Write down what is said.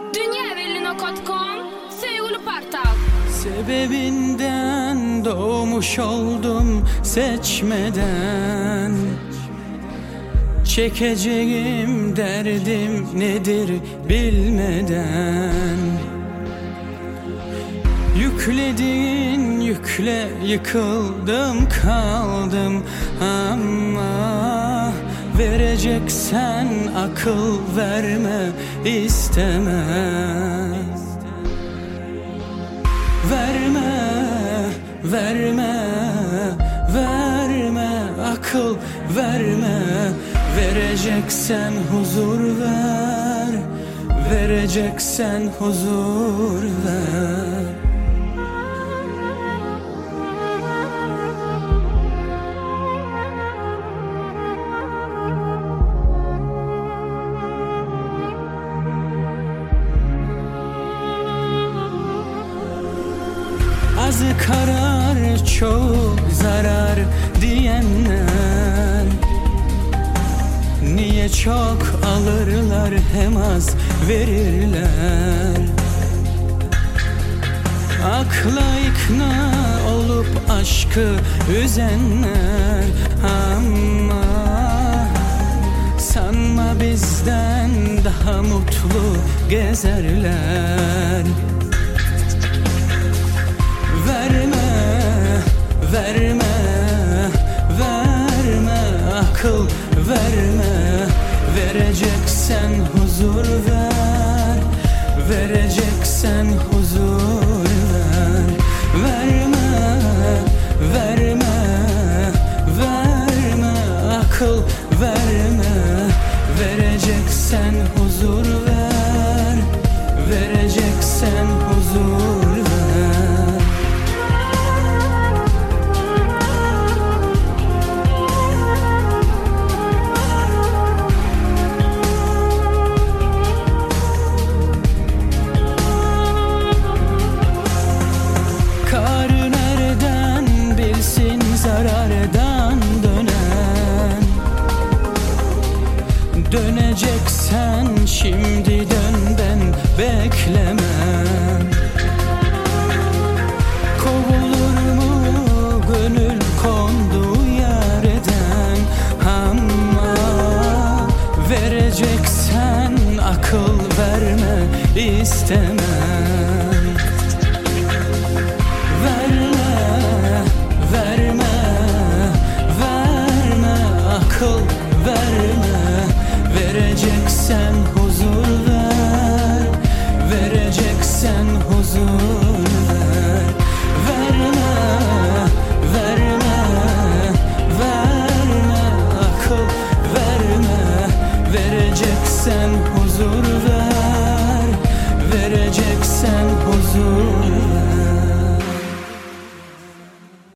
Dünyaevliliğine.com Sevgili Partal. Sebebinden doğmuş oldum seçmeden. Çekeceğim derdim nedir bilmeden. Yüklediğin yükle yıkıldım kaldım ama vereceksen akıl verme istemez. Verme, verme, verme akıl verme. Vereceksen huzur ver, vereceksen huzur ver. Azı karar çoğu zarar diyenler, niye çok alırlar hem az verirler. Akla ikna olup aşkı üzenler ama sanma bizden daha mutlu gezerler. Verme, verme, verme akıl verme. Vereceksen huzur ver, vereceksen huzur ver. Verme, verme, verme akıl verme. Vereceksen huzur ver, vereceksen huzur ver. Zarardan dönen, döneceksen şimdi dön ben beklemem. Kovulur mu gönül konduğu yerden ama vereceksen akıl verme istemem. Verme, verme, verme akıl verme. Vereceksen huzur ver, vereceksen huzur ver. Verme, verme, verme akıl verme. Vereceksen huzur ver,